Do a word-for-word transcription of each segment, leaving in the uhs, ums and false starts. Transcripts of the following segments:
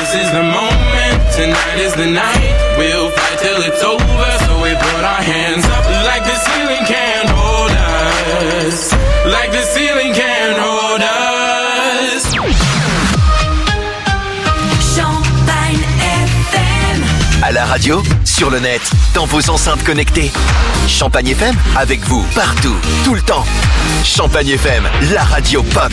This is the moment, tonight is the night. We'll fight till it's over, so we put our hands up like the ceiling can't hold us. Like the ceiling can't hold us. Champagne F M. À la radio, sur le net, dans vos enceintes connectées. Champagne F M, avec vous, partout, tout le temps. Champagne F M, la radio pop.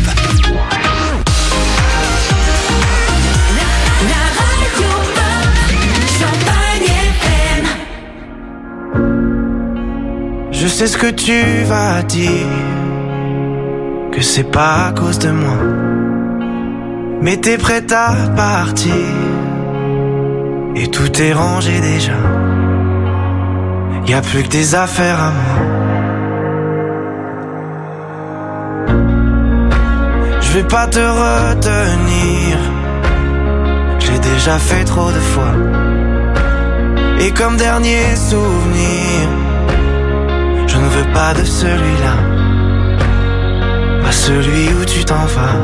Je sais ce que tu vas dire, que c'est pas à cause de moi, mais t'es prête à partir, et tout est rangé déjà. Y'a plus que des affaires à moi. Je vais pas te retenir, j'ai déjà fait trop de fois. Et comme dernier souvenir, je ne veux pas de celui-là, pas celui où tu t'en vas.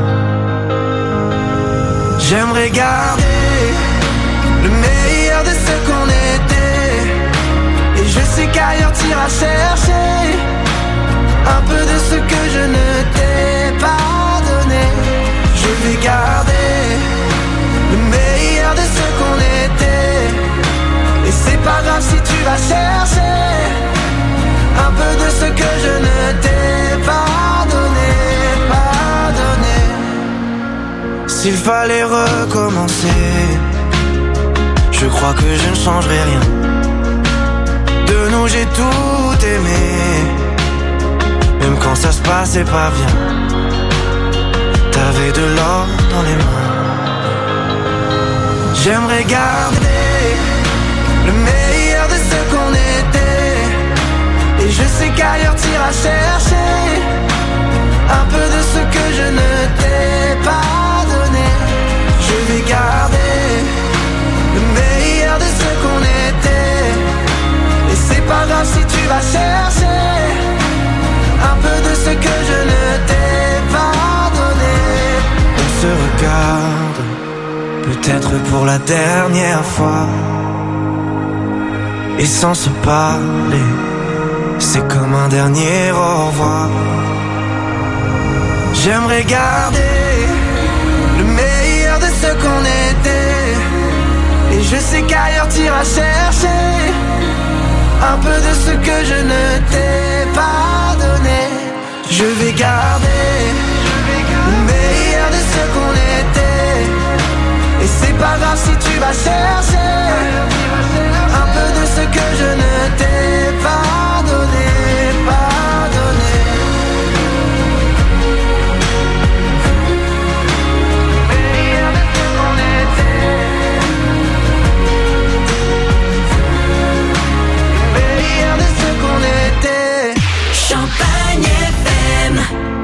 J'aimerais garder le meilleur de ce qu'on était, et je sais qu'ailleurs t'iras chercher un peu de ce que je ne t'ai pas donné. Je vais garder le meilleur de ce qu'on était, et c'est pas grave si tu vas chercher un peu de ce que je ne t'ai pas donné, pas donné. S'il fallait recommencer, je crois que je ne changerai rien. De nous j'ai tout aimé, même quand ça se passait pas bien. T'avais de l'or dans les mains. J'aimerais garder le meilleur de ce qu'on était, et je sais qu'ailleurs t'iras chercher un peu de ce que je ne t'ai pas donné. Je vais garder le meilleur de ce qu'on était, et c'est pas grave si tu vas chercher un peu de ce que je ne t'ai pas donné. On se regarde, peut-être pour la dernière fois, et sans se parler, c'est comme un dernier au revoir. J'aimerais garder le meilleur de ce qu'on était, et je sais qu'ailleurs t'iras chercher un peu de ce que je ne t'ai pas donné. Je vais garder le meilleur de ce qu'on était, et c'est pas grave si tu vas chercher un peu de ce que je ne t'ai pas donné, pas donné. Le meilleur de ce qu'on était, le meilleur de ce qu'on était. Champagne F M.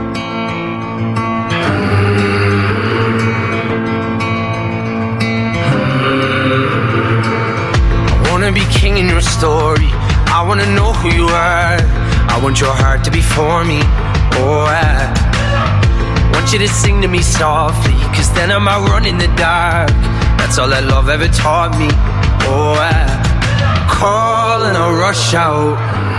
I wanna be king in your story, I wanna know who you are, I want your heart to be for me, oh I want you to sing to me softly, cause then I'm out running the dark, that's all that love ever taught me, oh I call and I rush out,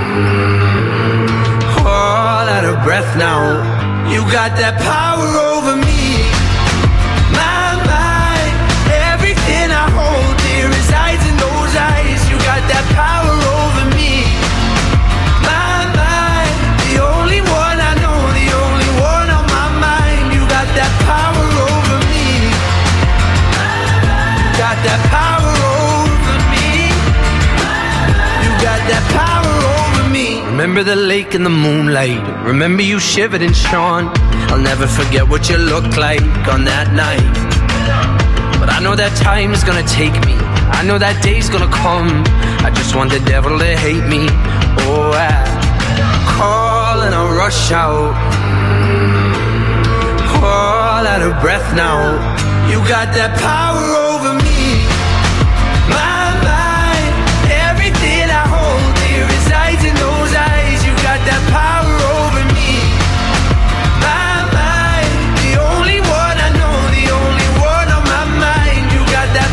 all out of breath now, you got that power over me, my mind, everything I hold dear resides in those eyes, you got that power over me, my mind, the only one I know, the only one on my mind, you got that power over me, you got that power over me, you got that power over me. Remember the lake in the moonlight, remember you shivered and shone, I'll never forget what you looked like on that night, but I know that time is gonna take me, I know that day's gonna come, I just want the devil to hate me, oh I call and I rush out, all out of breath now, you got that power over me, my mind, everything I hold dear resides in those eyes, you got that power over me, my mind, the only one I know, the only one on my mind, you got that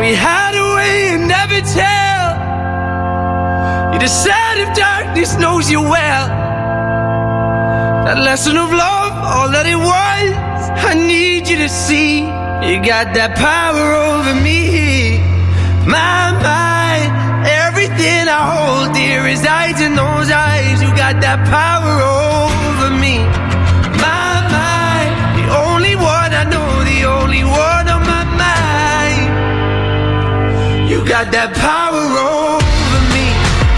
we hide away and never tell. You're the side of darkness knows you well. That lesson of love, all that it was, I need you to see. You got that power over me. My mind, everything I hold dear resides in those eyes. You got that power over me. My mind, the only one I know, the only one on my mind. You got that power over me.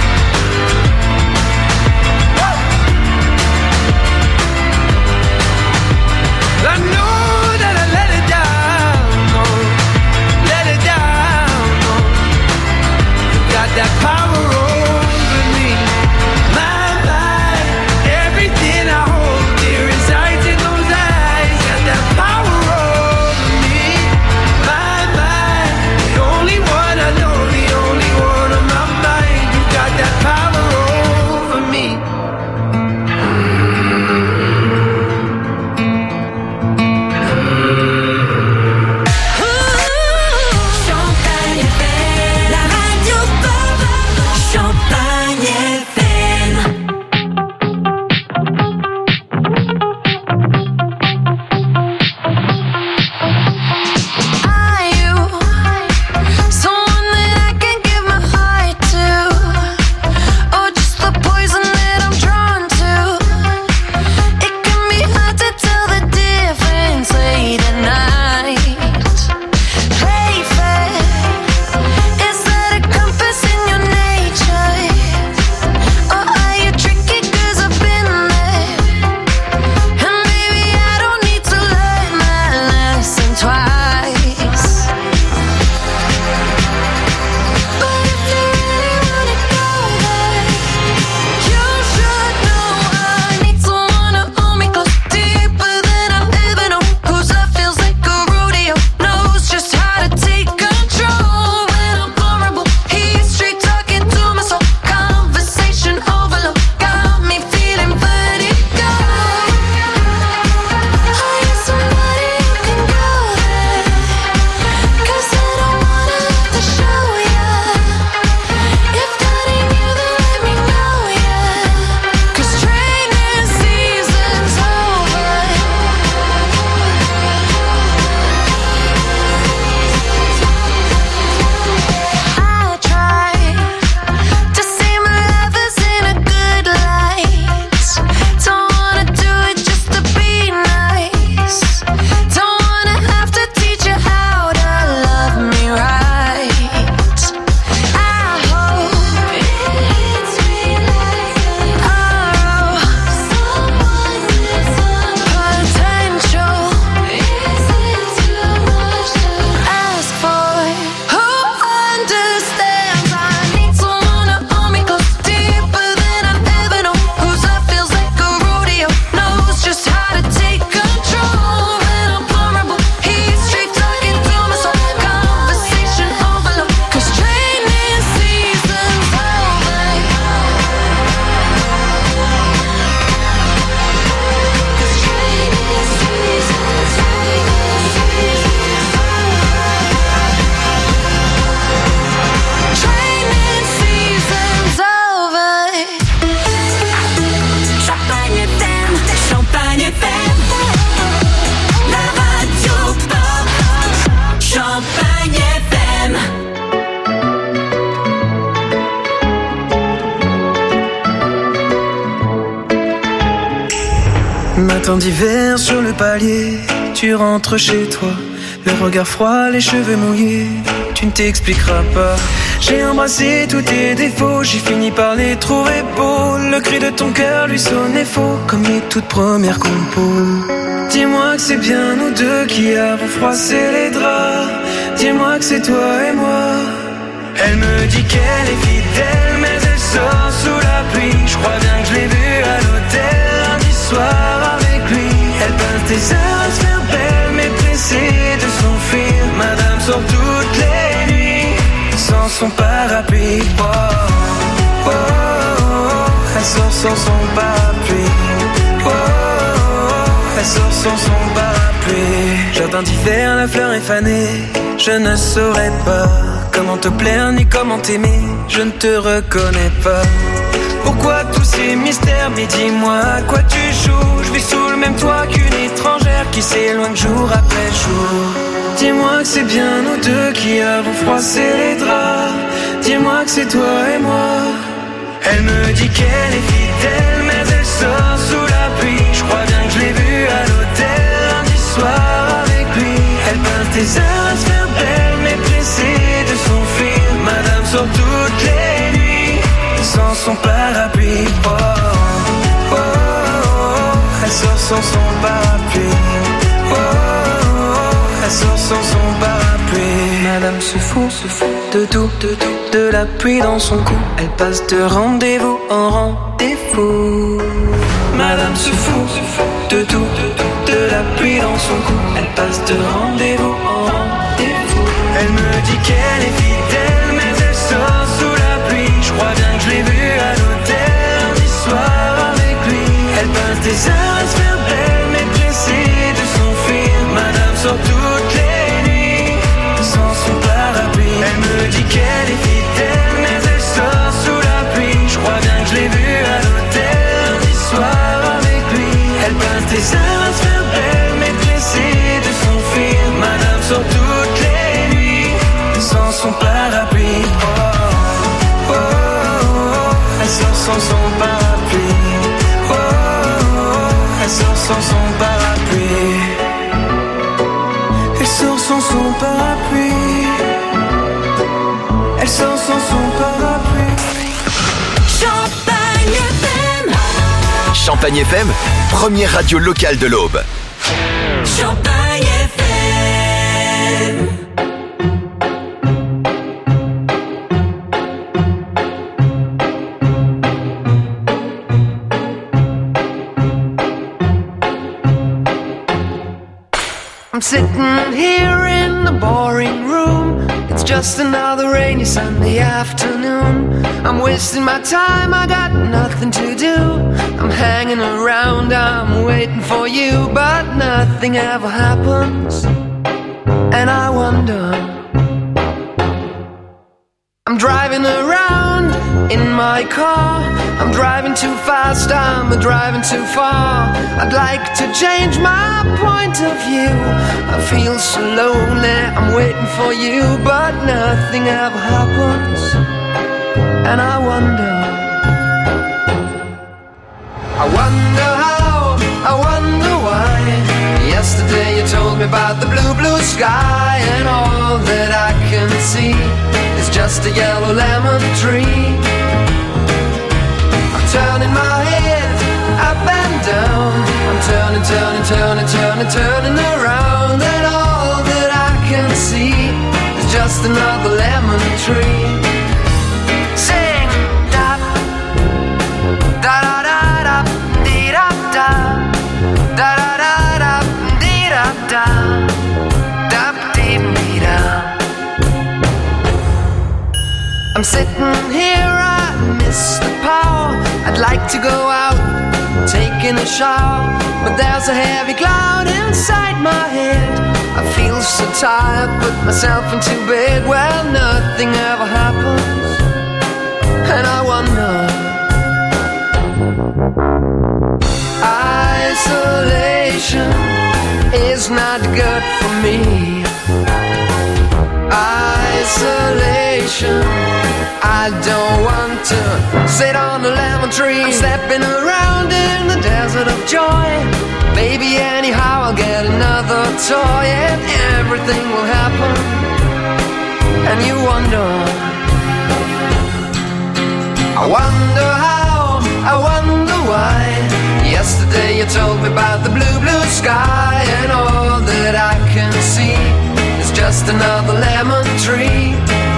I know that I let it down, no, let it down, no. You got that power over me. My mind, everything I hold dear resides in those eyes. Got that power over me. My mind, the only one I know, the only one on my mind. You got that power over me. Champagne F M, la radio pop. Champagne F M. Are you someone that I can give my heart to, or just the poison that I'm drawn to? It can be hard to tell the difference late at night. Play fair, is that a compass in your nature, or are you tricky 'cause I've been there? And maybe I don't need to learn my lesson twice. But if you really wanna go there, you should know I need someone to hold me close, deeper than I've ever known. Whose love feels like a rodeo, knows just how to take control when I'm vulnerable. He's straight talking to my soul, conversation overload, got me feeling vertigo. Are you somebody who can go there? 'Cause I don't wanna have to show ya. If that ain't you, then let me know ya. 'Cause training season's over. I try to see my lovers in a good light. Don't wanna do it just to be nice. Don't wanna have to teach you how to love me right. I hope it's real potential. Is it too much to ask for? Who understands? I need someone to hold me close, deeper than I've ever known. Whose love feels like a rodeo, knows just how to take control when I'm vulnerable. He's straight talking to my soul, conversation overload. 'Cause training season's over. 'Cause training season's Training season's over. Champagne F M, Champagne F M, la radio pop. Champagne F M. Matin d'hiver sur le palier, tu rentres chez toi, le regard froid, les cheveux mouillés, tu ne t'expliqueras pas. J'ai embrassé tous tes défauts, j'ai fini par les trouver beaux. Le cri de ton cœur lui sonnait faux, comme les toutes premières compos. Dis-moi que c'est bien nous deux qui avons froissé les draps. Dis-moi que c'est toi et moi. Elle me dit qu'elle est fidèle, mais elle sort sous la pluie. Je crois bien que je l'ai vue à l'hôtel lundi soir avec lui. Elle passe des heures à se faire belle, mais pressée de s'enfuir. Madame sort toutes les nuits sans son parapluie. Oh, oh, oh, oh. Elle sort sans son parapluie. Oh, oh, oh. Elle sort sans son parapluie. pluie. Jardin d'hiver, la fleur est fanée. Je ne saurais pas comment te plaire ni comment t'aimer. Je ne te reconnais pas. Pourquoi tous ces mystères? Mais dis-moi à quoi tu joues. Je vis sous le même toit qu'une étrangère qui s'éloigne jour après jour. Dis-moi que c'est bien nous deux qui avons froissé les draps. Dis-moi que c'est toi et moi. Elle me dit qu'elle est fidèle, mais elle sort sous la pluie. Je crois bien que je l'ai vue à l'hôtel lundi soir avec lui. Elle peint tes heures à se faire belle, mais pressée de s'enfuir. Madame sort toutes les nuits sans son parapluie. Oh, oh, oh, oh. Elle sort sans son parapluie. Oh, oh, oh. Elle sort sans son parapluie. Madame se fout, se fout de tout, de tout, de la pluie dans son cou. Elle passe de rendez-vous en rendez-vous. Madame se fout, se fout de tout, de tout, de la pluie dans son cou. Elle passe de rendez-vous en rendez-vous. Elle me dit qu'elle est fidèle, mais elle sort sous la pluie. Je crois bien que je l'ai vue à l'hôtel lundi soir avec lui. Elle passe des heures à se faire belle, mais pressée de s'enfuir. Madame sort toutes les nuits sans son parapluie. Elle me dit qu'elle est fidèle, mais elle sort sous la pluie. Je crois bien que je l'ai vue à l'hôtel lundi soir avec lui. Elle passe des heures à se faire belle, mais pressée de s'enfuir. Madame sort toutes les nuits sans son parapluie. Oh, oh, oh, oh. Elle sort sans son parapluie. Oh, oh, oh. Elle sort sans son parapluie. Elle sort sans son parapluie. Elle sort sans son parapluie. Champagne F M. Champagne F M, première radio locale de l'Aube. Champagne F M. I'm sitting here in the boring room. It's just another rainy Sunday afternoon. I'm wasting my time, I got nothing to do. I'm hanging around, I'm waiting for you, but nothing ever happens. And I wonder, I'm driving around in my car. I'm driving too fast, I'm driving too far. I'd like to change my point of view. I feel so lonely, I'm waiting for you, but nothing ever happens. And I wonder, I wonder how, I wonder why. Yesterday you told me about the blue, blue sky, and all that I can see is just a yellow lemon tree. I'm turning my head up and down. I'm turning, turning, turning, turning, turning around, and all that I can see is just another lemon tree. Sing da da da da da dee da da da da da da dee da da da dee dee da. I'm sitting here, I miss the power. I'd like to go out, taking a shower, but there's a heavy cloud inside my head. I feel so tired, put myself into bed. Well, nothing ever happens, and I wonder, isolation is not good for me. Isolation, I don't want to sit on a lemon tree. I'm stepping around in the desert of joy. Baby, anyhow I'll get another toy, and everything will happen. And you wonder, I wonder how, I wonder why. Yesterday you told me about the blue, blue sky, and all that I can see is just another lemon tree.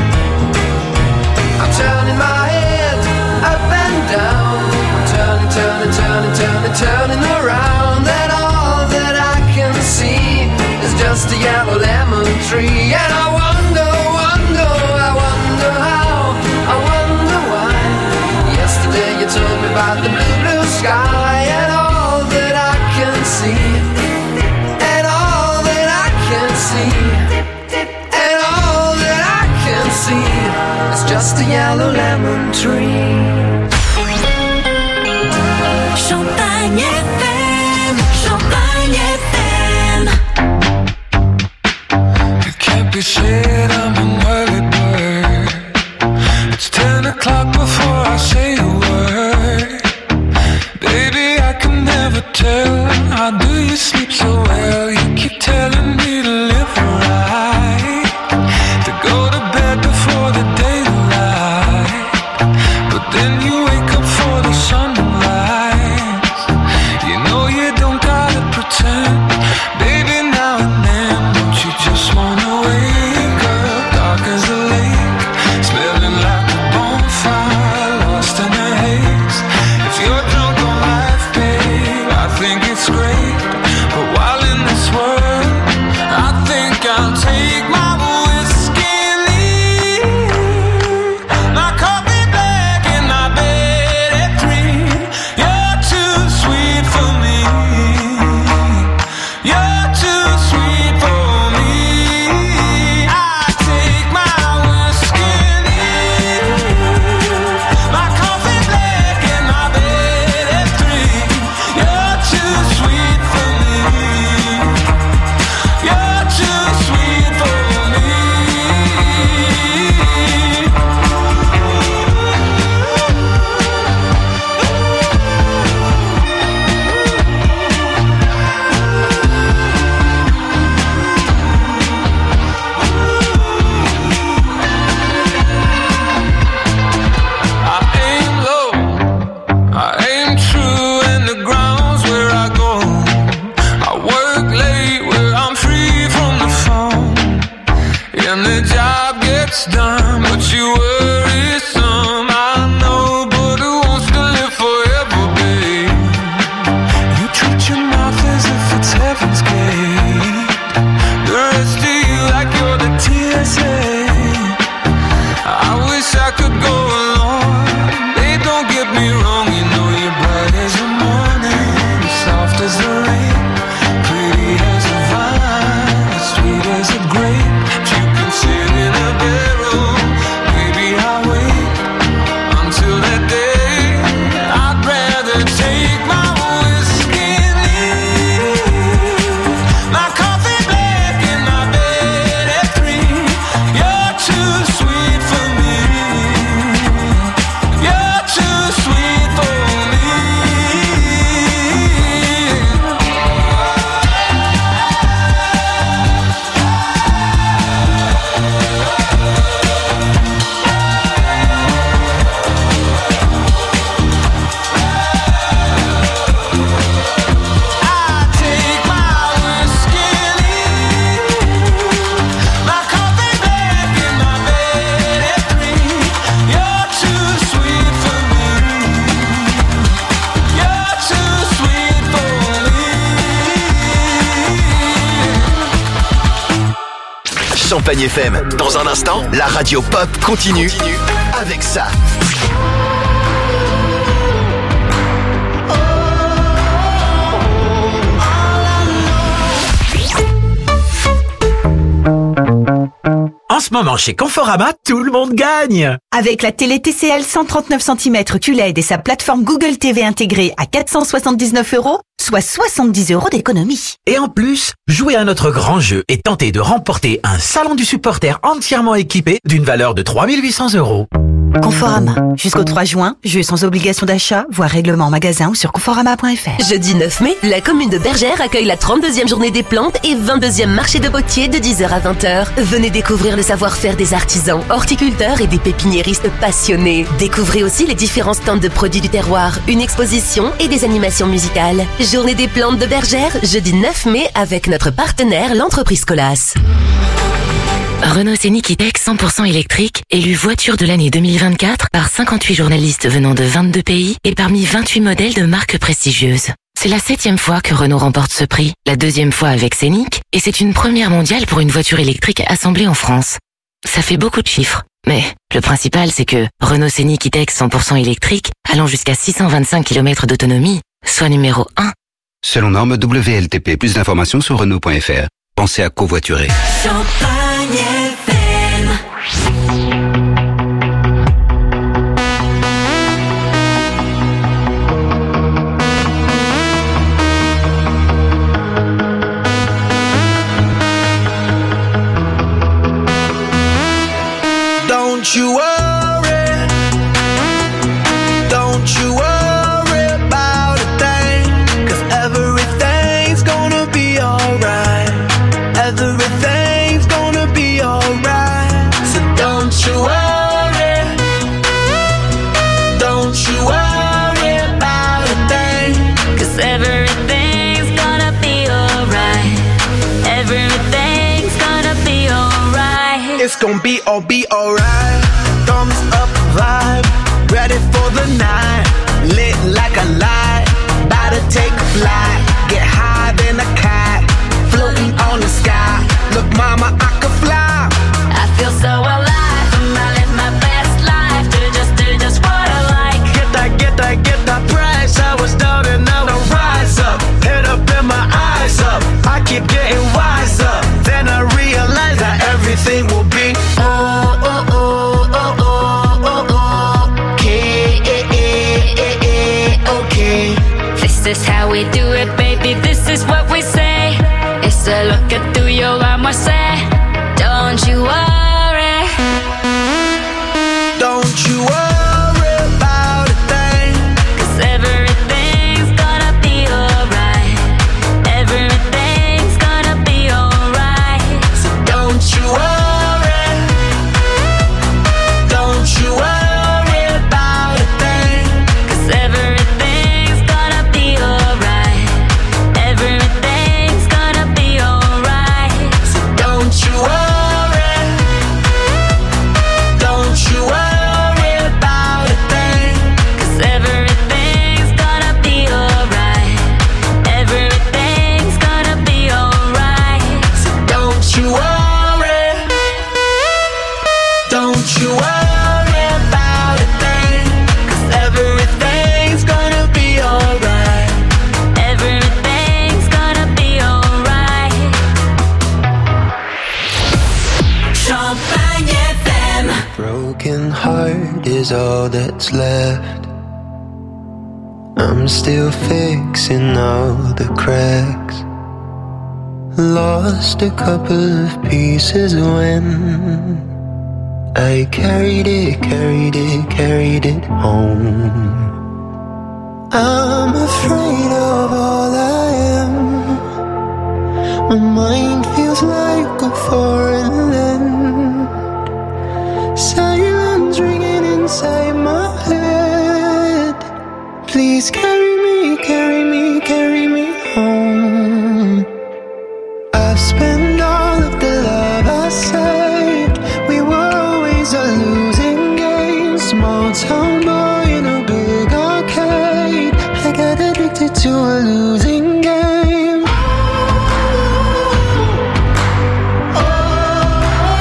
I'm turning my head up and down. I'm turning, turning, turning, turning, turning around, and all that I can see is just a yellow lemon tree. And I wonder, wonder, I wonder how, I wonder why. Yesterday you told me about the blue, blue sky, and all that I can see, and all Champagne F M. Dans un instant, la radio pop continue, continue. avec ça. En ce moment, chez Conforama, tout le monde gagne! Avec la télé T C L cent trente-neuf centimètres Q L E D et sa plateforme Google T V intégrée à quatre cent soixante-dix-neuf euros, soit soixante-dix euros d'économie. Et en plus, jouez à notre grand jeu et tentez de remporter un salon du supporter entièrement équipé d'une valeur de trois mille huit cents euros. Conforama. Jusqu'au trois juin, jeu sans obligation d'achat, voire règlement en magasin ou sur conforama point f r. Jeudi neuf mai, la commune de Bergère accueille la trente-deuxième journée des plantes et vingt-deuxième marché de Potier de dix heures à vingt heures. Venez découvrir le savoir-faire des artisans, horticulteurs et des pépiniéristes passionnés. Découvrez aussi les différents stands de produits du terroir, une exposition et des animations musicales. Journée des plantes de Bergère, jeudi neuf mai avec notre partenaire, l'entreprise Colas. Renault Scénic E-Tech cent pour cent électrique, élu voiture de l'année deux mille vingt-quatre par cinquante-huit journalistes venant de vingt-deux pays et parmi vingt-huit modèles de marques prestigieuses. C'est la septième fois que Renault remporte ce prix, la deuxième fois avec Scénic, et c'est une première mondiale pour une voiture électrique assemblée en France. Ça fait beaucoup de chiffres, mais le principal c'est que Renault Scénic E-Tech cent pour cent électrique, allant jusqu'à six cent vingt-cinq kilomètres d'autonomie, soit numéro un. Selon norme W L T P, plus d'informations sur Renault point F R. Pensez à covoiturer. Champagne F M. Don't you worry, don't you worry about a thing, 'cause everything's gonna be alright. Everything's gonna be alright. So don't you worry, don't you worry about a thing, 'cause everything's gonna be alright. Everything's gonna be alright. It's gonna be all be alright. Thumbs up vibe, ready for the night. Lit like a light, about to take a flight. Get high than a cat, floating on the sky. Look, mama, I could fly. I feel so alive, and I live my best life. Do just, do just what I like. Get that, get that, get that price. I was down and now I rise up. Head up and my eyes up. I keep getting wiser. Then I realize that everything will be oh, oh, oh, oh, oh, oh, oh. Okay, eh, eh, eh, eh, okay. This is how we do it, baby. This is what we say. It's a look at through your arm, I say. Don't you worry. Don't you worry about a thing, 'Cause everything's gonna be alright. Everything's gonna be alright. so don't you worry. Don't you worry about a thing, 'Cause everything's gonna be alright. Everything's gonna be alright. so don't you worry. Don't you worry about a thing, 'Cause everything's gonna be alright. Everything's gonna be alright. so don't you worry. Don't you worry about a thing, 'cause everything's gonna be alright. Everything's gonna be alright. Champagne F M. Broken heart is all that's left. I'm still fixing all the cracks. Lost a couple of pieces when I carried it, carried it, carried it home. I'm afraid of all I am. My mind feels like a foreign land. Silence ringing inside my head. Please carry me, carry me, carry me home. I've spent all of the love I saved. We were always a losing game. Small town boy in a big arcade. I got addicted to a losing game. Oh,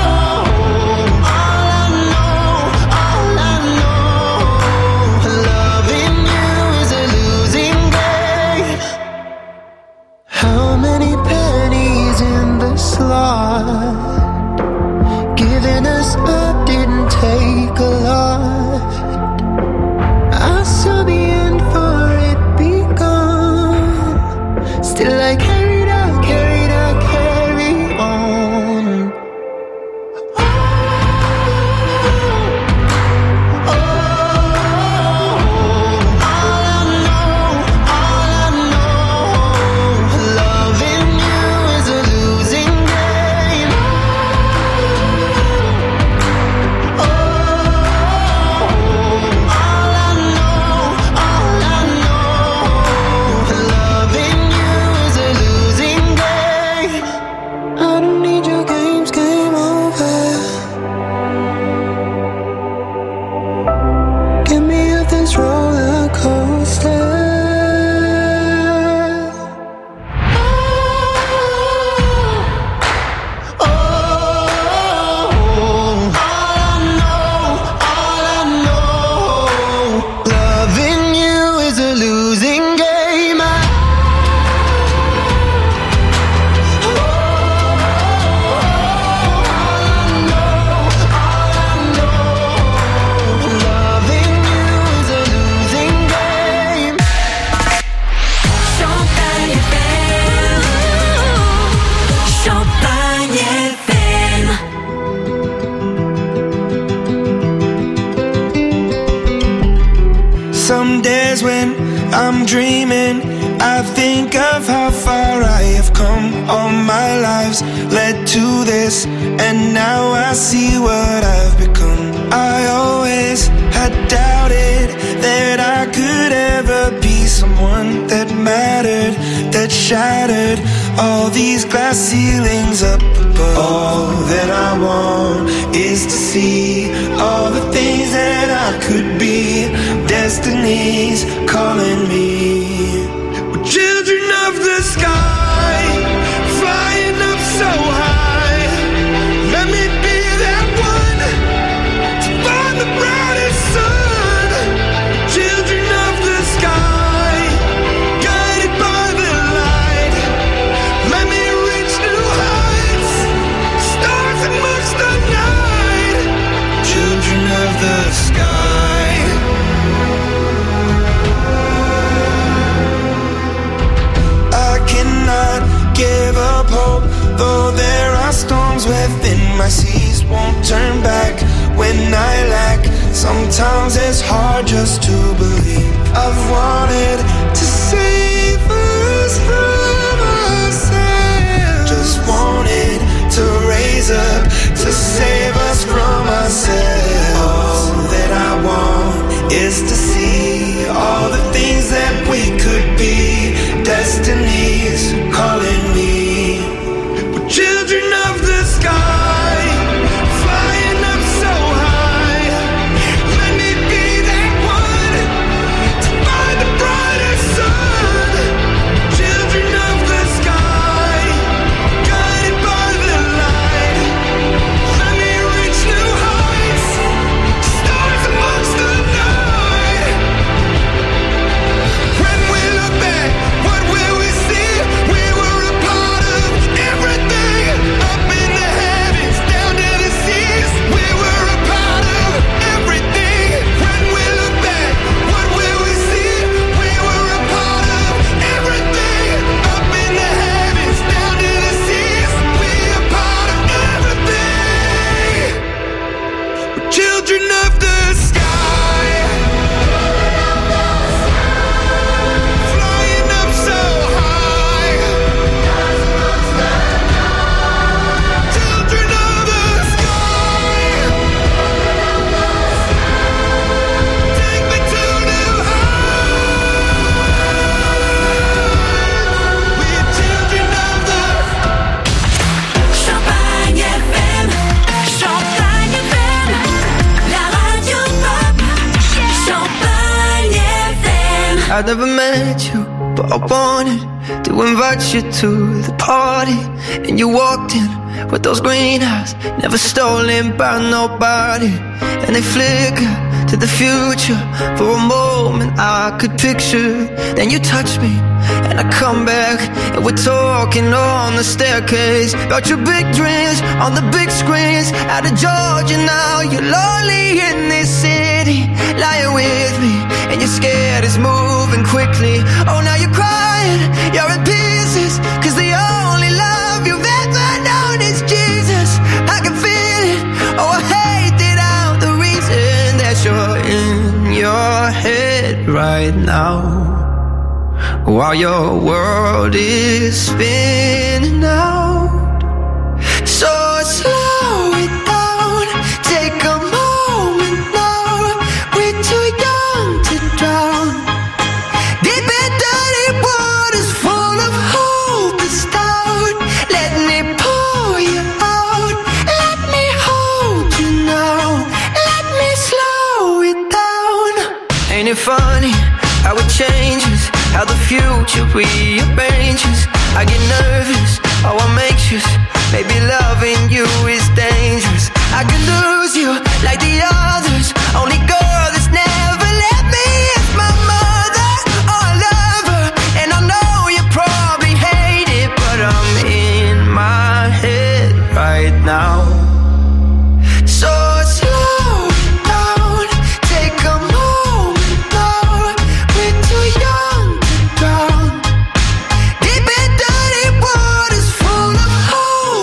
I'm dreaming, I think of how far I have come. All my lives led to this, and now I see what I've become. I always had doubted that I could ever be someone that mattered, that shattered all these glass ceilings up above. All that I want is to see all the things that I could be. Destiny's calling me. We're children of the sky, flying up so high. Let me be that one to find the brightest sun. Children of the sky, guided by the light. Let me reach new heights, stars amongst the night. Children of the sky. I cannot give up hope, though there are storms within my seas. Won't turn back when I lack. Sometimes it's hard just to believe. I've wanted to save us from ourselves. Just wanted to raise up to save us from ourselves. All that I want is to see all the things that we could be. Destiny's calling me. We're children of the sky, flying up so high. Let me be that one to find the brightest sun. Children of the sky, guided by the light. Let me reach new heights, stars amongst the night. When we look back, what will we see? We were a part of everything, up in the heavens, down to the seas. We were a part of everything. When we look back, what will we see? We were a part of everything, up in the heavens, down to the seas. We are part of everything. We're children of the sky, flying up so high. Children of the sky, take me to new heights. We're children of the Champagne F M, Champagne F M, la radio pop, Champagne F M. I never met you, but I wanted to invite you to the party. And you walked in with those green eyes, never stolen by nobody. And they flicker to the future. For a moment I could picture. Then you touch me, and I come back, and we're talking on the staircase about your big dreams on the big screens. Out of Georgia now, you're lonely in this city, lying with me, and you're scared it's moving quickly. Oh, now you're crying, you're in pieces, cause the only love you've ever known is Jesus. I can feel it, oh I hate it out, the reason that you're in your head right now, while your world is spinning out. So slow it down, take a moment now. We're too young to drown. Deep in dirty waters full of hope is down. Let me pull you out, let me hold you now, let me slow it down. Ain't it funny how it changes, how the future rearranges? I get nervous, oh I'm anxious, maybe loving you is dangerous. I could lose you like the others, only girl that's never let me is my mother. Oh I love her, and I know you probably hate it, but I'm in my head right now. So slow it down, take a moment now. We're too young to drown. Deep in dirty waters full of hope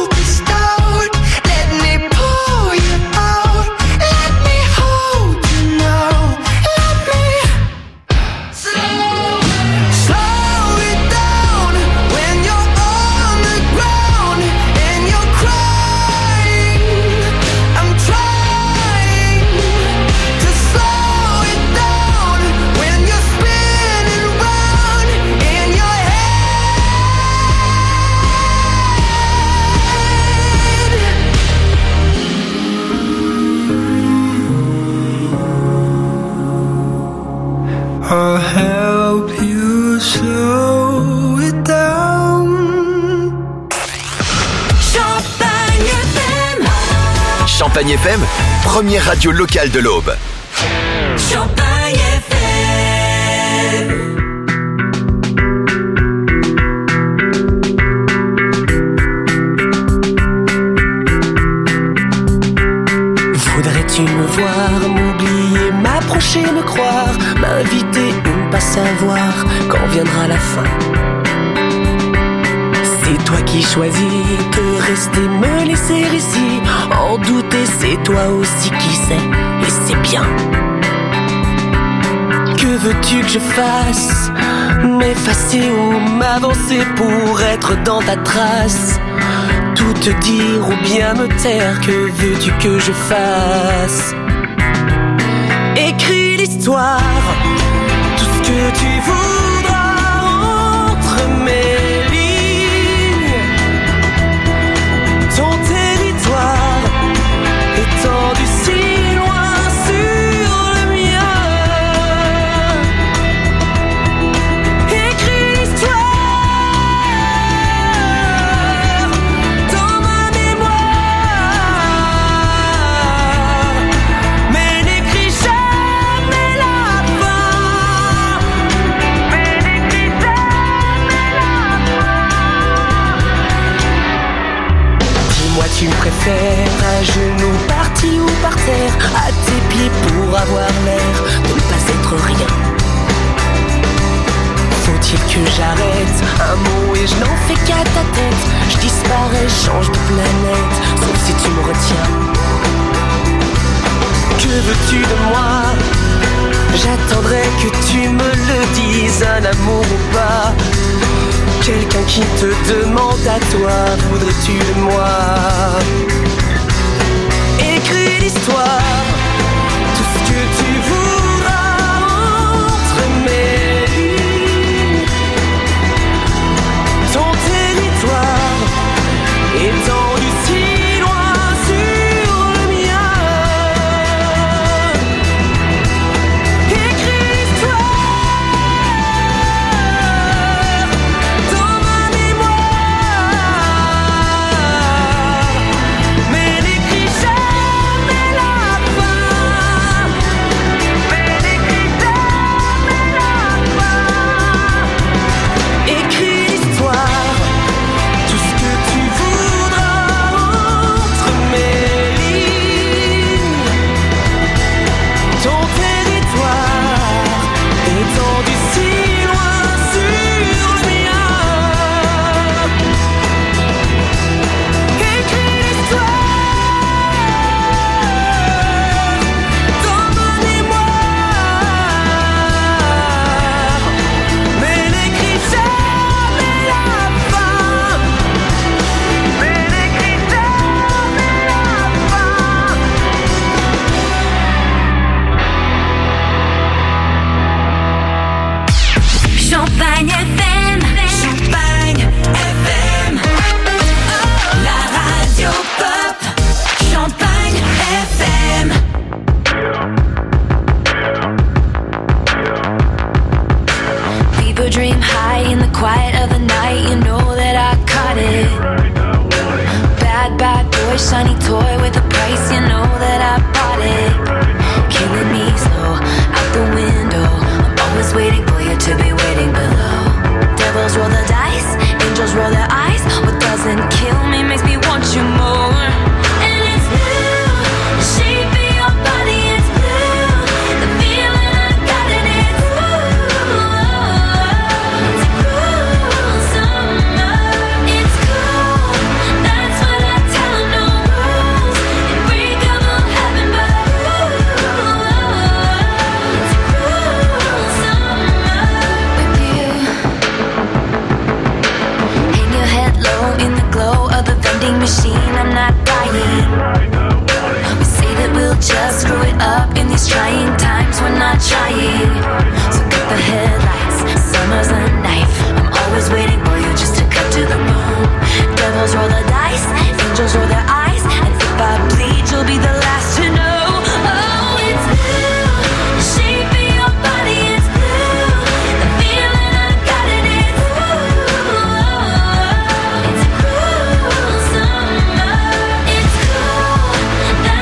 Champagne F M, première radio locale de l'Aube. Champagne F M. Voudrais-tu me voir, m'oublier, m'approcher, me croire, m'inviter ou ne pas savoir quand viendra la fin? C'est toi qui choisis de rester, me laisser ici. En douter, c'est toi aussi qui sais, et c'est bien. Que veux-tu que je fasse? M'effacer ou m'avancer pour être dans ta trace? Tout te dire ou bien me taire, que veux-tu que je fasse? Écris l'histoire, tout ce que tu voudras entre mes lignes. Ton territoire étendu si loin sur le mien. Écris l'histoire dans ma mémoire, mais n'écris jamais la fin. Mais n'écris jamais la fin. Dis-moi, tu me préfères à genoux, parti ou par terre, à tes pieds pour avoir l'air de ne pas être rien? Faut-il que j'arrête un mot et je n'en fais qu'à ta tête? Je disparais, change de planète, sauf si tu me retiens. Que veux-tu de moi? J'attendrai que tu me le dises, un amour ou pas. Quelqu'un qui te demande à toi, voudrais-tu de moi? Écris l'histoire, tout ce que tu voudras entre mes lignes. Ton territoire étendu si loin sur le mien. Écris l'histoire dans ma mémoire, mais n'écris jamais la fin. Mais n'écris jamais la fin. Écris l'histoire, tout ce que tu voudras entre mes lignes. Ton territoire étendu si loin sur le mien. Écris l'histoire dans ma mémoire, mais n'écris jamais la fin. Mais n'écris jamais la fin. Champagne F M. Champagne F M. La radio pop. Champagne F M. People dream high in the quiet of the night. You know that I caught it. Bad, bad boy, shiny toy with a price. You know that I bought it. Killing me slow out the window. I'm always waiting for you to be waiting below. Devils roll the dice, angels roll their eyes. What doesn't kill me makes me want you more. And it's blue, the shape of your body is blue. The feeling I got in it, it's a cruel summer. It's cool, that's what I tell 'em, no rules. Unbreakable heaven, but it's a cruel summer with you. Hang your head low in the glow of the vending machine. I'm not dying. We say that we'll just screw it up in these trying times. We're not trying. So cut the headlights. Summer's a knife. I'm always waiting for you just to cut to the bone. Devils roll the dice, angels roll their eyes, and if I bleed, you'll be the last to know. Oh, it's blue, the shape of your body is blue. The feeling I got in it, it's a cruel summer. It's cool,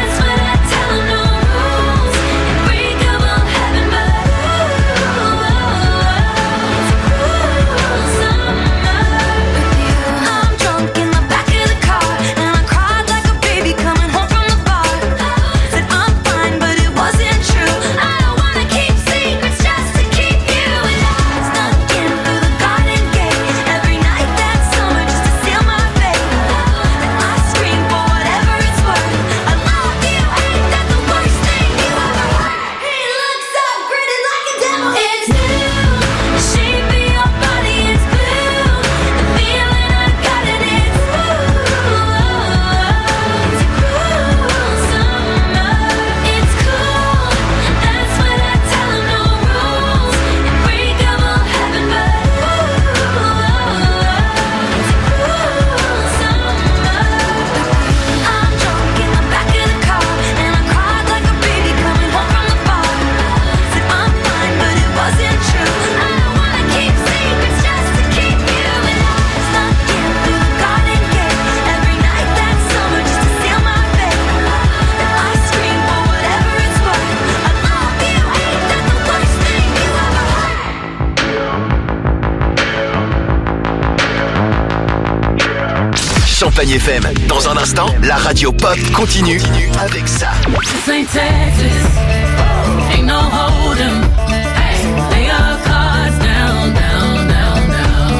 Champagne F M. Dans un instant, la radio pop continue avec ça. Saint Texas, ain't no hold 'em. Hey, lay your cards down, down, down,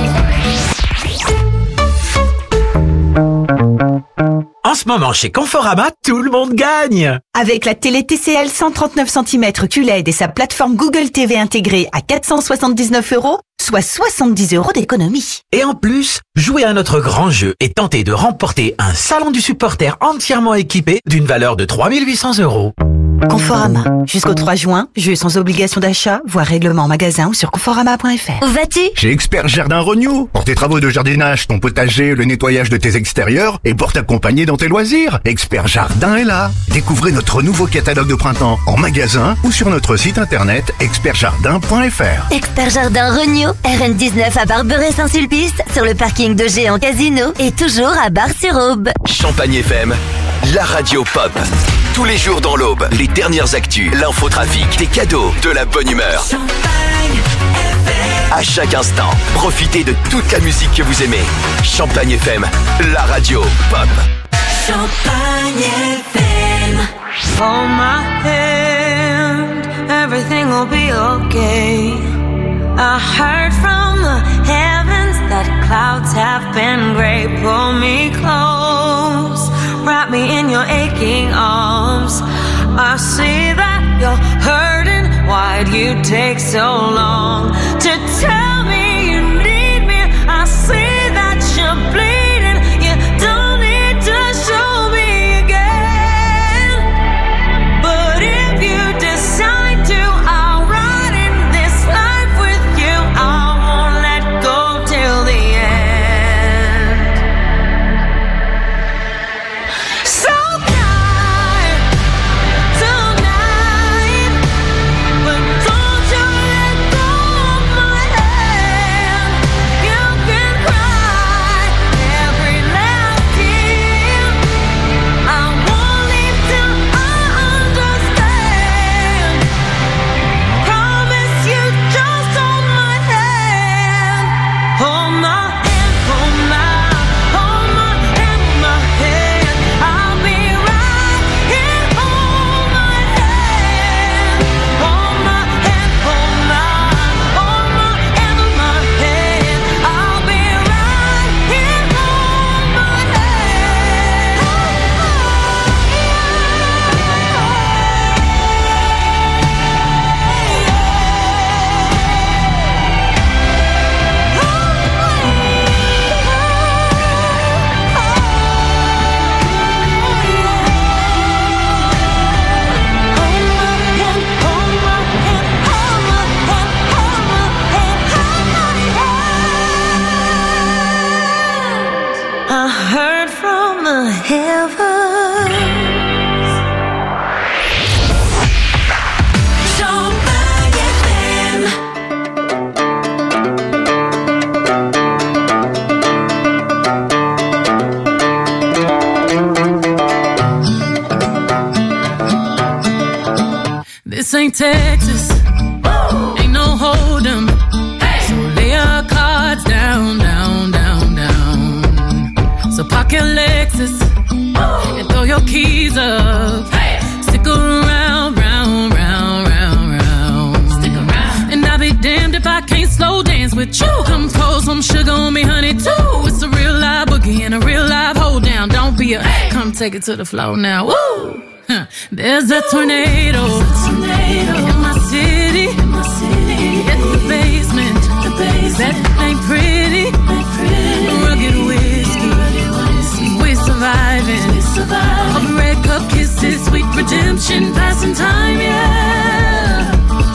down. En ce moment, chez Conforama, tout le monde gagne. Avec la télé T C L cent trente-neuf centimètres Q L E D et sa plateforme Google T V intégrée à quatre cent soixante-dix-neuf euros, soit soixante-dix euros d'économie. Et en plus, jouez à notre grand jeu et tentez de remporter un salon du supporter entièrement équipé d'une valeur de trois mille huit cents euros. Conforama. Jusqu'au trois juin, jeu sans obligation d'achat, voire règlement en magasin ou sur conforama point f r. Où vas-tu? Chez Expert Jardin Renew. Pour tes travaux de jardinage, ton potager, le nettoyage de tes extérieurs et pour t'accompagner dans tes loisirs. Expert Jardin est là. Découvrez notre nouveau catalogue de printemps en magasin ou sur notre site internet expert jardin point f r. Expert Jardin Renew, R N dix-neuf à Barberet-Saint-Sulpice, sur le parking de Géant Casino et toujours à Bar-sur-Aube. Champagne F M, la radio pop. Tous les jours dans l'Aube, les dernières actus, l'infotrafic, des cadeaux, de la bonne humeur. À chaque instant, profitez de toute la musique que vous aimez. Champagne F M, la radio pop. Champagne F M. Hold my hand, everything will be okay. I heard from the heavens that clouds have been gray. Pull me close, wrap me in your aching arms. I see that you're hurting. Why'd you take so long to tell me you need me? I see that you're bleeding. You don't need to show me again. But if you decide to, I'll ride in this life with you. I won't let go till the end. So tired tonight, but don't you let go of my hand. You can cry every last tear. I won't leave till I understand. Promise you just hold my hand. Hold my hand, hold my, hold my hand, my hand. I'll be right here. Hold my hand, hold my hand, hold my, hold my hand, my hand. I'll be right here. Hold my I heard from the heavens. Champagne F M. This ain't Texas, ain't no hold 'em. So lay your cards down, down, down, down. So park your Lexus and throw your keys up. Stick around, round, round, round, round. Stick around. And I'll be damned if I can't slow dance with you. Come pour some sugar on me, honey, too. It's a real live boogie and a real live hold down. Don't be a, come take it to the floor now. Woo! Huh. There's a tornado, in my city, in my city. At the basement, the basement. That ain't pretty, ain't pretty. Rugged whiskey, we're surviving. We surviving. All the red cup kisses, sweet redemption, passing time, yeah.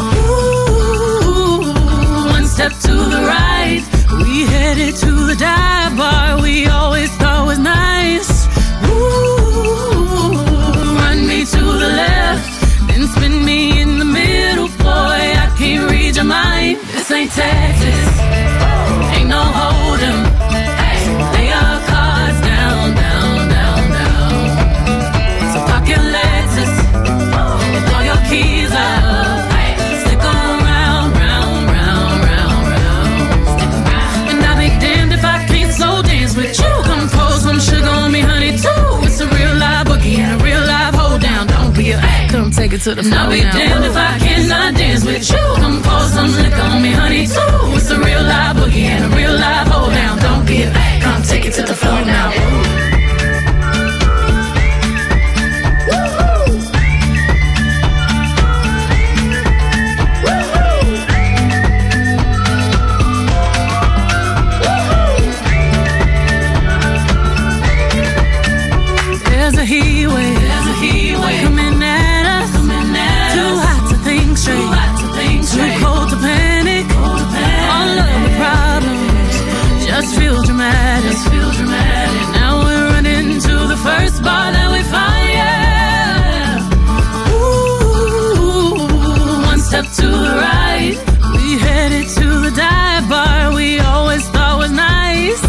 Ooh, one step to the right, we headed to the dive bar we always thought was nice. Ooh, run me to the left, then spin me in the middle, boy, I can't read your mind. This ain't Texas, ain't no hold 'em. Lay your cards down, down, down, down. So park your Lexus and throw your keys up. Stick around, round, round, round, round. And I'll be damned if I can't slow dance with you. Come pour some sugar take it to the And floor I'll be now. damned if I cannot dance with you. Come pour some liquor on me, honey, too. It's a real live boogie and a real live hold down. Don't be a come take it to the floor now. There's a heat wave, There's a heat wave coming at us, coming at too us. hot to think straight, Too hot to think straight. too cold to panic. Cold to panic. All of the problems just feel dramatic. Just feel dramatic. Now we're running to the first bar that we find, yeah. Ooh, one step to the right, we headed to the dive bar we always thought was nice.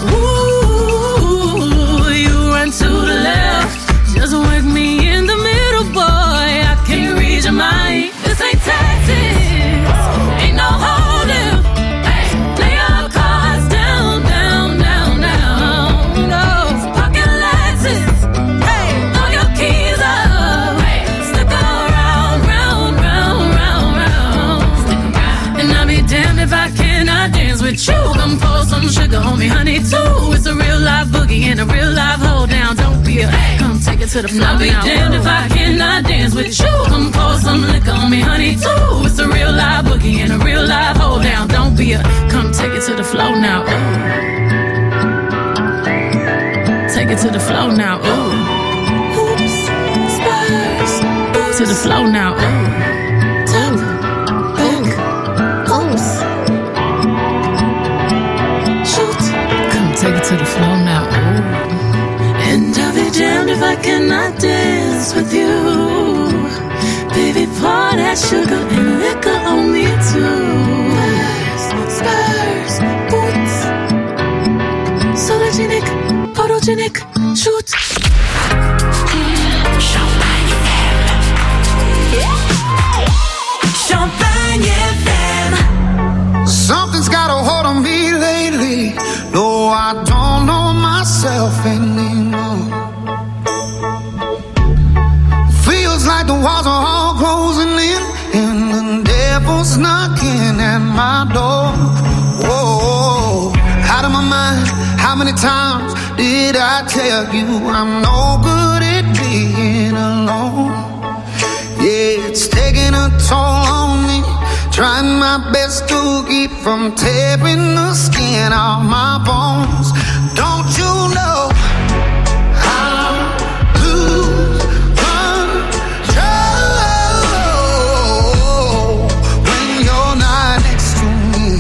Ooh, you run to the left, just work me in the middle, boy. I can't read your mind. This ain't tactics, ain't no holding. Hey, lay your cards down, down, down, down. No, pocket Lexus. Hey, throw your keys up. Hey, stick around, round, round, round, round. Stick around. And I'll be damned if I cannot dance with you. Come pour some sugar on me, honey, too. It's a real live boogie and a real live hold down. Don't be a come take it to the floor I'll be now. damned if I cannot dance with you. Come pour some liquor on me, honey, too. It's a real live boogie and a real live hold down. Don't be a come take it to the floor now. Ooh. Take it to the floor now. Ooh. Oops, Spurs. To the floor now. Ooh. Tap, back, oops. Shoot. Come take it to the floor now. Ooh. And I'll be damned if I cannot dance with you. Baby, pour that sugar and liquor on me too. Spurs, Spurs, boots. Sologenic, photogenic, shoot. Champagne F M. Champagne F M. Something's got a hold on me lately. No, I don't know myself anymore. Feels like the walls are all closing in, and the devil's knocking at my door. Whoa, out of my mind. How many times did I tell you I'm no good at being alone? Yeah, it's taking a toll on me. Trying my best to keep from tearing the skin off my bones. Don't you know I lose control when you're not next to me?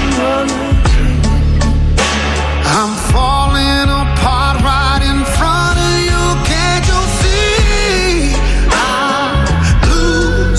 I'm falling apart right in front of you. Can't you see? I lose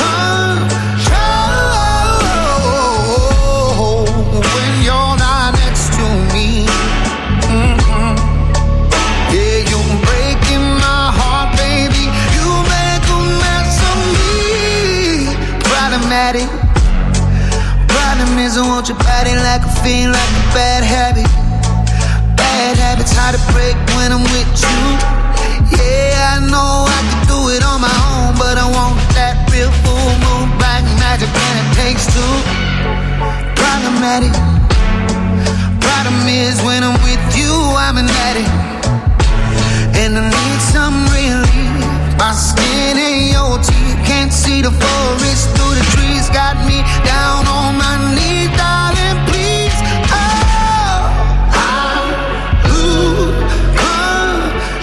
control when you're not next to me. Mm-hmm. Yeah, you're breaking my heart, baby. You make a mess of me. Problematic. Problem is I want your body like a fiend, like a bad habit. Bad habits hard to break when I'm with you. Yeah, I know I can do it on my own, but I want that real full moon black magic, and it takes two. Problematic. Problem is when I'm with you, I'm an addict, and I need some relief. My skin and your teeth can't see the forest through the trees. Got me down on my knees, darling, please. Oh, I lose control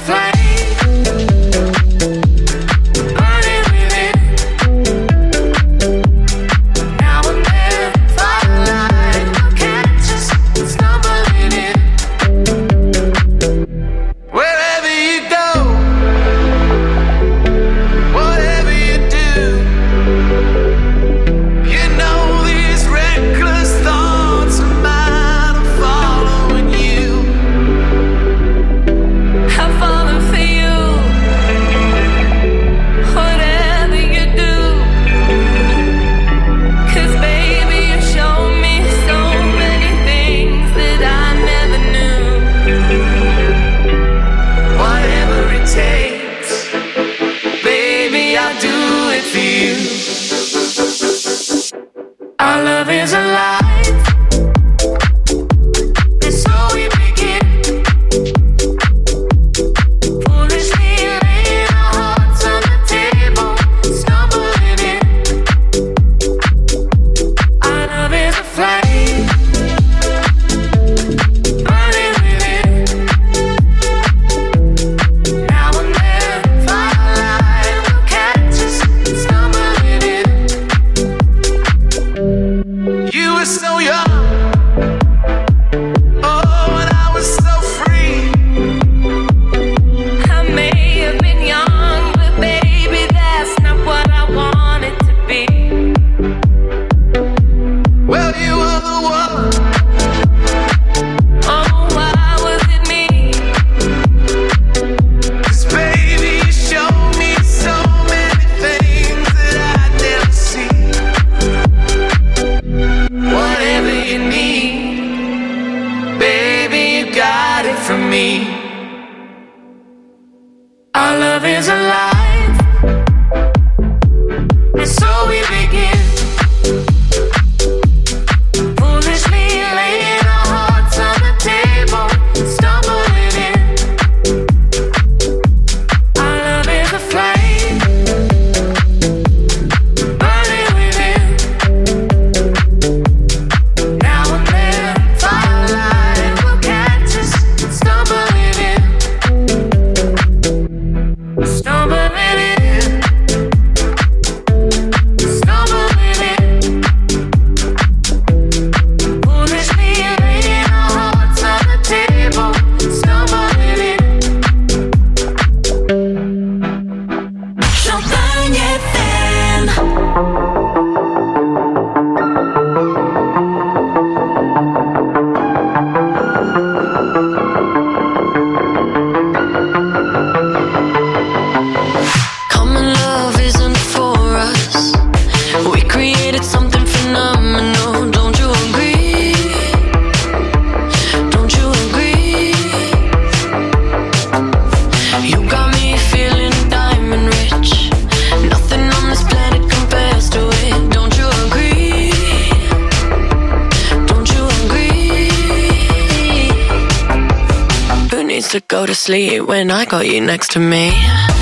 To go to sleep when I got you next to me.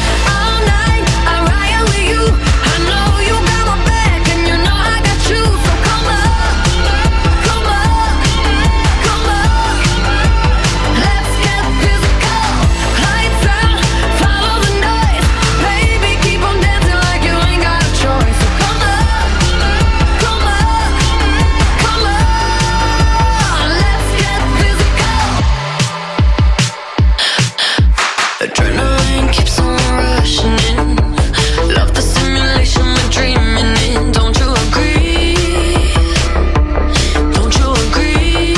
Adrenaline keeps on rushing in. Love the simulation we're dreaming in. Don't you agree? Don't you agree?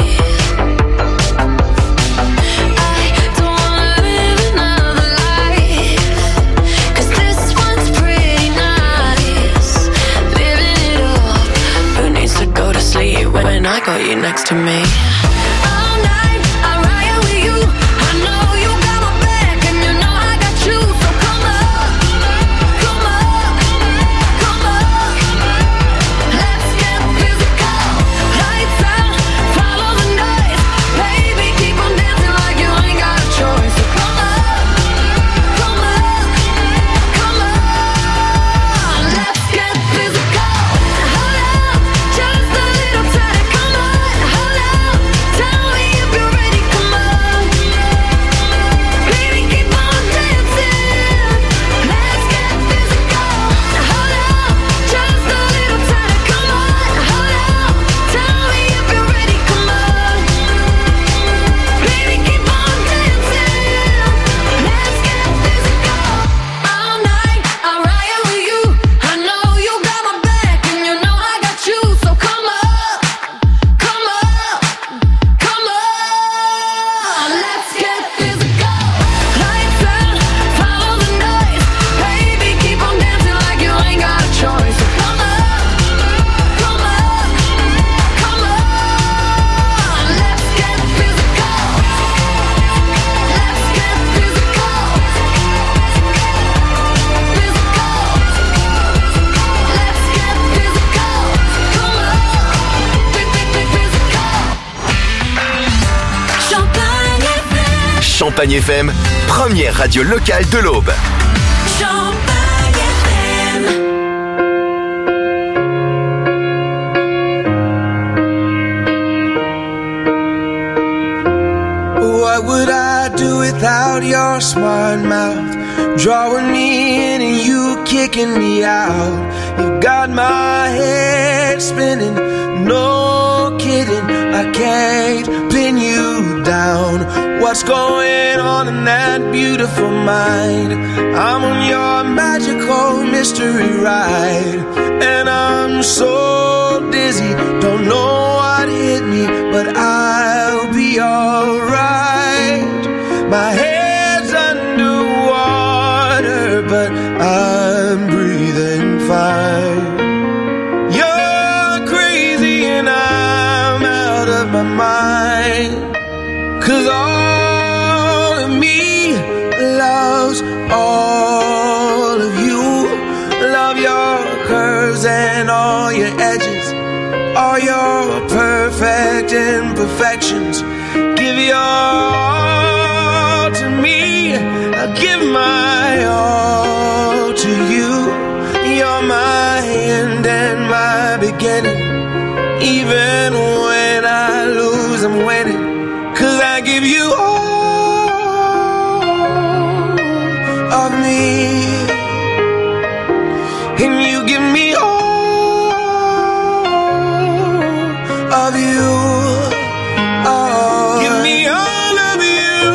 I don't wanna live another life, 'cause this one's pretty nice. Living it up. Who needs to go to sleep when I got you next to me? All night I ride with you. I know you got my back and you know I got you. So come on, come on, come on. Let's get physical. Lights out, follow the noise. Baby, keep on dancing like you ain't got a choice. So come on, come on, come on. Let's get physical. Hold up, just a little tighter. Come on, hold up. Champagne F M, première radio locale de l'Aube. Champagne F M. What would I do without your smart mouth? Drawing me in and you kicking me out. You got my head spinning, no kidding. I can't pin you down. What's going on in that beautiful mind? I'm on your magical mystery ride, and I'm so dizzy, don't know what hit me, but I'll be alright. My head's underwater, but I'm breathing fine. You're crazy and I'm out of my mind, 'cause all of me loves all of you. Love your curves and all your edges, all your perfect imperfections. Give your all to me, I'll give my all to you. You're my end and my beginning. Even when I lose, I'm winning, 'cause I give you all of me, and you give me all of you. Oh, give me all of you.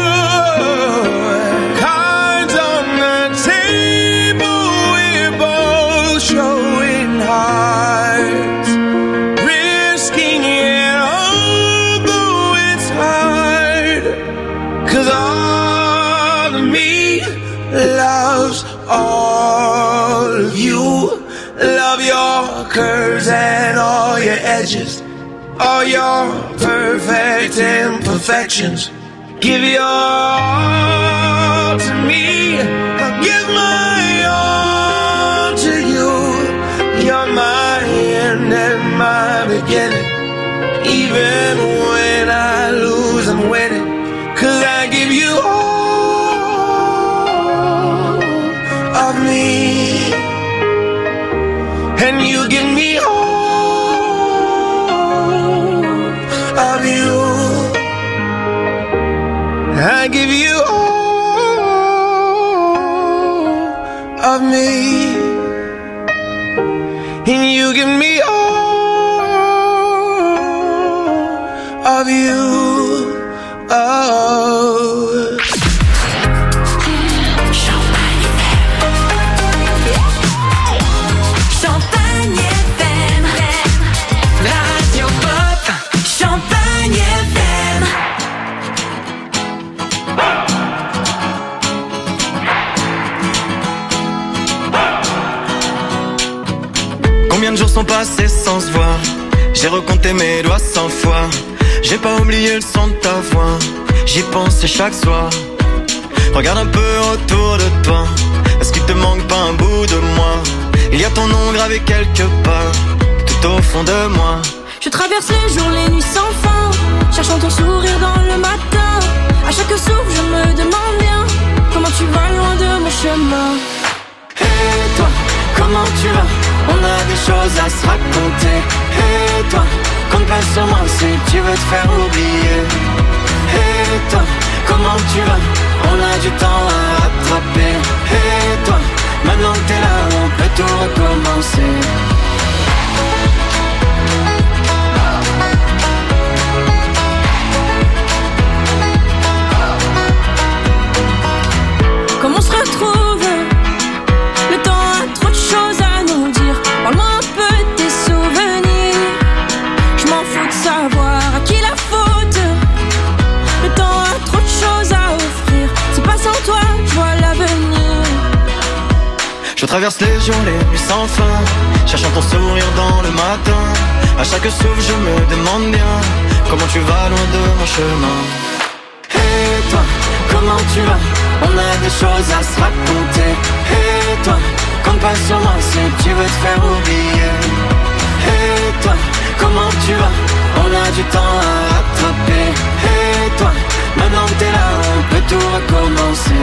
Cards on the table, we're both showing hearts, risking it although it's hard, 'cause all of me loves all of you. Love your curves and all your edges, all your perfect imperfections. Give your all to me, I'll give my all to you. You're my end and my beginning. Even when I lose, I'm winning, 'cause I give you all of me, and you give me all of you. I give you all of me, and you give me all of you. Oh. Champagne F M, la radio pop. Champagne F M. Combien de jours sont passés sans se voir? J'ai recompté mes doigts cent fois. J'ai pas oublié le son de ta voix. J'y pense chaque soir. Regarde un peu autour de toi. Est-ce qu'il te manque pas un bout de moi? Il y a ton nom gravé quelque part, tout au fond de moi. Je traverse les jours, les nuits sans fin, cherchant ton sourire dans le matin. À chaque souffle, je me demande bien comment tu vas loin de mon chemin. Et toi, comment tu vas? On a des choses à se raconter. Et toi, compte pas sur moi si tu veux te faire oublier. Et toi, comment tu vas? On a du temps à rattraper. Et toi, maintenant que t'es là, on peut tout recommencer. Comme on se retrouve, le temps a trop de choses à nous dire. Parle-moi un peu de tes souvenirs. Je m'en fous de savoir à qui la faute. Le temps a trop de choses à offrir. C'est pas sans toi, je vois l'avenir. Je traverse les jours, les nuits sans fin, cherchant ton sourire dans le matin. À chaque souffle, je me demande bien comment tu vas loin de mon chemin. Et toi, comment tu vas? On a des choses à se raconter. Et toi, compte pas sur moi si tu veux te faire oublier. Et toi, comment tu vas? On a du temps à rattraper. Et toi, Maintenant que t'es là, on peut tout recommencer.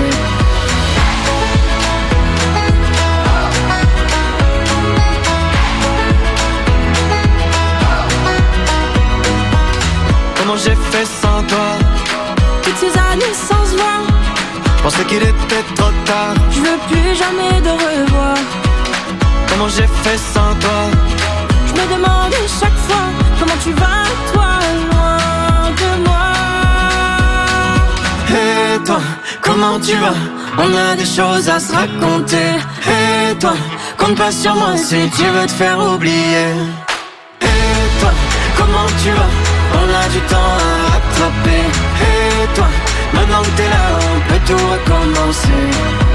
Comment j'ai fait sans toi? Toutes ces années sans se voir, je pensais qu'il était trop tard. je veux plus jamais de revoir. Comment j'ai fait sans toi? Je me demande chaque fois comment tu vas, toi, loin de moi. Et toi, comment tu vas? On a des choses à se raconter. Et toi, compte pas sur moi si tu veux te faire oublier. Et toi, comment tu vas? On a du temps à rattraper. Et toi, maintenant que t'es là, on peut tout recommencer.